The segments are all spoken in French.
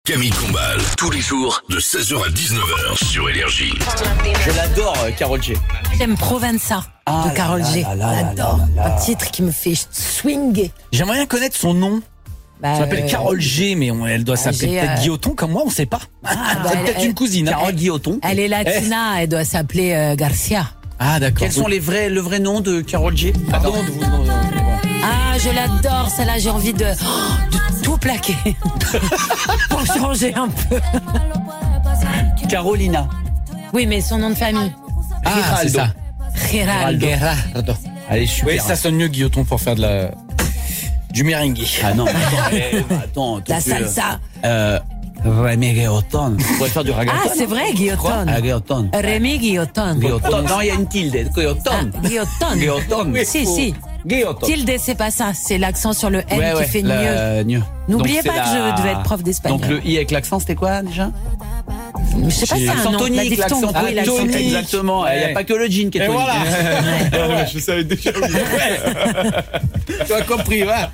Camille Combal, tous les jours de 16h à 19h sur Énergie. Je l'adore, Karol G. J'aime Provenza de Karol G. J'adore. Un titre qui me fait swinguer. J'aimerais bien connaître son nom. Bah, Ça s'appelle Karol G, mais elle doit s'appeler peut-être Guilloton comme moi, on sait pas. C'est peut-être une cousine. Carole Guilloton. Elle est latina, elle doit s'appeler Garcia. Ah d'accord. Quels sont le vrai nom de Karol G? Pardon de vous. Ah, je l'adore, celle-là, j'ai envie de tout plaquer. Pour changer un peu. Carolina. Oui, mais son nom de famille. Ah, c'est ça. Geraldo. Gerardo. Allez, super. Oui, ça sonne mieux Guilloton pour faire du merengue. Ah non, attends. La salsa. Rémi Guilloton. On pourrait faire du raggaton. Ah, c'est vrai, Guilloton. Guilloton. Rémi Guilloton. Guilloton. Non, il y a une tilde. Guilloton. Guilloton. Guilloton. Si. Guilloton. Tilde, c'est pas ça. C'est l'accent sur le N qui fait mieux. N'oubliez pas que je devais être prof d'espagnol. Donc le I avec l'accent, c'était quoi déjà? Je sais pas si c'est un L'accent nom. tonique, l'accent Oui, l'accent tonique. tonique. Exactement. Il n'y a pas que le jean qui est Et tonique. voilà. Je savais déjà. Tu as compris, va.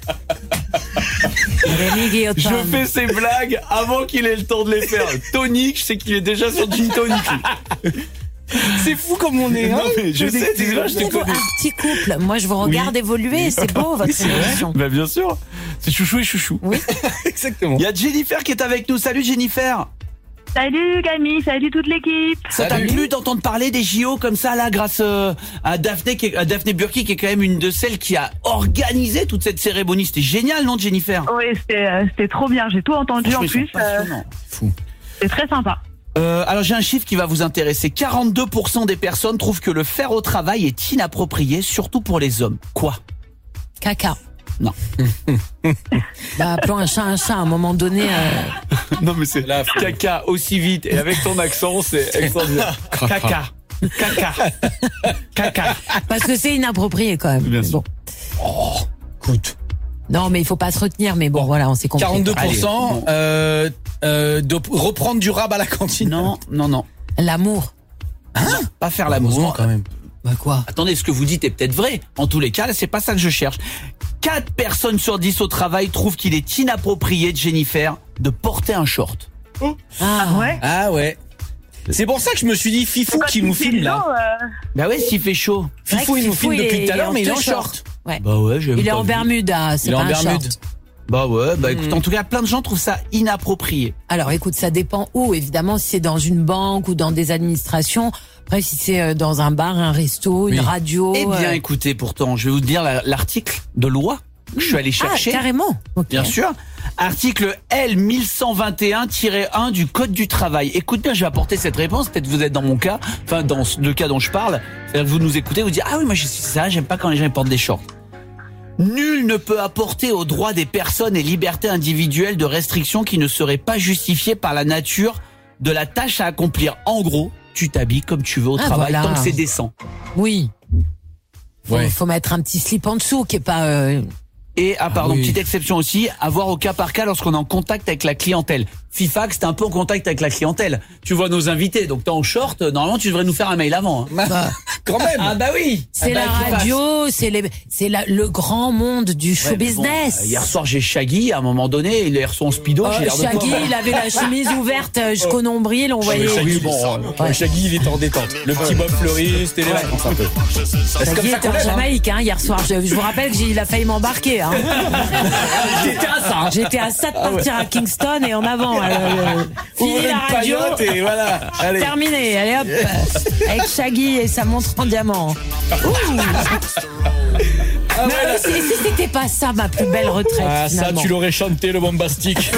Rémi Guilloton. Je fais ces blagues avant qu'il ait le temps de les faire. Tonique, je sais qu'il est déjà sur gin tonic. C'est fou comme on est. Non, mais je sais, déjà, je te Un connais. petit couple. Moi, je vous regarde évoluer. C'est beau, votre émission. Bah bien sûr. C'est chouchou et chouchou. Oui. Exactement. Il y a Jennifer qui est avec nous. Salut Jennifer. Salut Camille, salut toute l'équipe. Ça t'a plu d'entendre parler des JO comme ça là grâce à Daphné Burki qui est quand même une de celles qui a organisé toute cette cérémonie. C'était génial, non Jennifer? Oui, c'était trop bien, j'ai tout entendu en Franchement, ils plus. sont passionnants. Fou. C'est très sympa. Alors j'ai un chiffre qui va vous intéresser. 42% des personnes trouvent que le faire au travail est inapproprié, surtout pour les hommes. Quoi? Caca. Non. Bah, appelons un chat à un moment donné. Non mais c'est La caca aussi vite et avec ton accent c'est extraordinaire. Caca. Caca. Parce que c'est inapproprié quand même. Bien sûr. Bon. Écoute. Non, mais il faut pas se retenir. Mais bon, voilà, on s'est compris. 42% de reprendre du rab à la cantine. Non. L'amour. Pas faire l'amour. quand même. Bah quoi? Attendez, ce que vous dites est peut-être vrai. En tous les cas, c'est pas ça que je cherche. 4 personnes sur 10 au travail trouvent qu'il est inapproprié, Jennifer, de porter un short. Ah Ouais. Ah ouais. C'est pour ça que je me suis dit Fifou qui nous filme là. Bah ouais, s'il fait chaud. C'est vrai Fifou que il nous Fifou, filme depuis tout à il l'heure, mais il est en t-shirt. short. Ouais. Bah ouais, j'aime Il est pas en vu. Bermuda, c'est Il est pas en un Bermude. short. Bah ouais, bah écoute, en tout cas, plein de gens trouvent ça inapproprié. Alors écoute, ça dépend où. Évidemment, si c'est dans une banque ou dans des administrations. Après, si c'est dans un bar, un resto, une radio. Eh bien, écoutez, pourtant, je vais vous dire l'article de loi que je suis allé chercher. Ah, carrément. Ok. Bien sûr. Article L 1121-1 du Code du travail. Écoute bien, je vais apporter cette réponse. Peut-être vous êtes dans mon cas, enfin dans le cas dont je parle. C'est-à-dire que vous nous écoutez, vous dites ah oui, moi c'est ça, j'aime pas quand les gens portent des shorts. Nul ne peut apporter aux droits des personnes et libertés individuelles de restrictions qui ne seraient pas justifiées par la nature de la tâche à accomplir. En gros, tu t'habilles comme tu veux au travail, voilà. tant que c'est décent. Oui. Ouais. Faut mettre un petit slip en dessous qui est pas. Et, pardon, oui. petite exception aussi, avoir au cas par cas lorsqu'on est en contact avec la clientèle. FIFAX, t'es un peu en contact avec la clientèle. Tu vois nos invités, donc t'es en short, normalement tu devrais nous faire un mail avant. Hein. Bah, Quand même. Ah bah oui. c'est Ah bah, la FIFAX. radio, le grand monde du show Ouais, mais bon, business. hier soir j'ai Shaggy, à un moment donné, il est reçu en speedo, j'ai l'air de Shaggy, quoi. il avait la chemise ouverte jusqu'au nombril, on voyait. Shaggy, Shaggy, il était en détente. Le petit Bob fleuri, c'était les vacances un peu. C'est comme Shaggy ça était qu'on en aime, hein. Jamaïque hier soir. Je vous rappelle qu'il a failli m'embarquer. Hein. J'étais à ça. J'étais à ça de partir à Kingston et en avant. Fini Ouvrez la une radio. paillote et voilà. Allez. Terminé, allez hop, avec Shaggy et sa montre en diamant. Ouh. Mais si c'était pas ça ma plus belle retraite, Ah, ça, finalement. tu l'aurais chanté, le bombastique.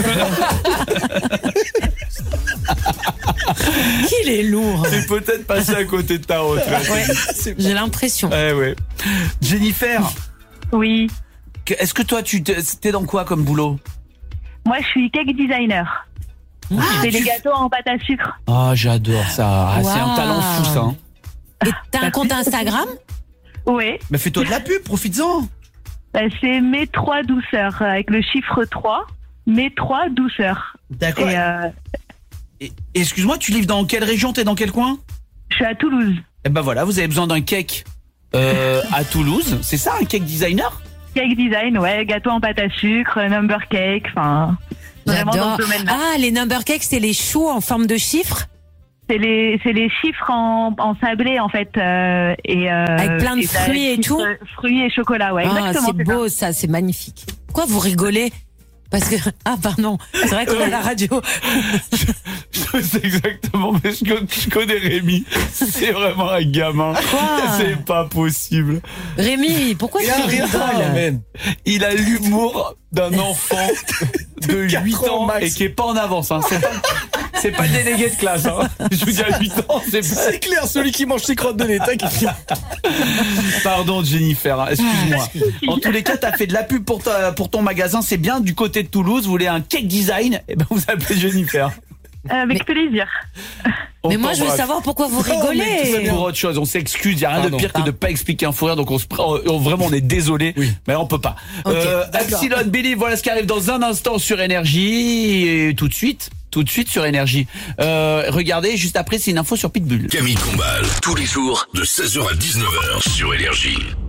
Qu'il est lourd. T'es peut-être passé à côté de ta retraite. Ouais, j'ai l'impression. Ouais. Jennifer, Oui. est-ce que toi t'es dans quoi comme boulot? Moi, je suis cake designer. Je fais les gâteaux en pâte à sucre. Ah, j'adore ça. Ah, c'est un Wow. talent fou ça. Hein. Et t'as un compte Instagram? Oui. Mais fais-toi de la pub, profites-en. C'est mes 3 douceurs, avec le chiffre 3. Mes 3 douceurs. D'accord. Et Et excuse-moi, tu livres dans quelle région? T'es dans quel coin? je suis à Toulouse. Eh ben voilà, vous avez besoin d'un cake à Toulouse. C'est ça, un cake designer? Cake design, ouais, gâteau en pâte à sucre, number cake, enfin. Vraiment dans J'adore. ce domaine-là. Ah, les number cakes, c'est les choux en forme de chiffres C'est les chiffres en sablé, en fait. Avec plein de fruits et tout. Fruits et chocolat, ouais, Ah, exactement. c'est beau ça, c'est magnifique. Pourquoi vous rigolez? Parce que pardon, c'est vrai qu'on est à la radio. Je sais exactement, mais je connais Rémi. C'est vraiment un gamin. Quoi? C'est pas possible. Rémi, pourquoi tu rigoles? Il a l'humour d'un enfant de 8 ans max. et qui est pas en avance. Hein. C'est pas le délégué de classe. Hein. Je vous dis à 8 ans, c'est pas... C'est clair, celui qui mange ses crottes de nez. Pardon Jennifer, hein, excuse-moi. En tous les cas, t'as fait de la pub pour ton magasin, c'est bien. Du côté de Toulouse, vous voulez un cake design, eh ben vous appelez Jennifer. Avec plaisir. Mais moi, je veux savoir pourquoi vous rigolez. C'est pour autre chose, on s'excuse, il n'y a rien Pardon. de pire que de pas expliquer un fou rire, donc vraiment on est désolé, mais on peut pas. Ok, Epsilon Billy, voilà ce qui arrive dans un instant sur Énergie, et tout de suite sur Énergie. Regardez, juste après, c'est une info sur Pitbull. Camille Combal, tous les jours de 16h à 19h sur Énergie.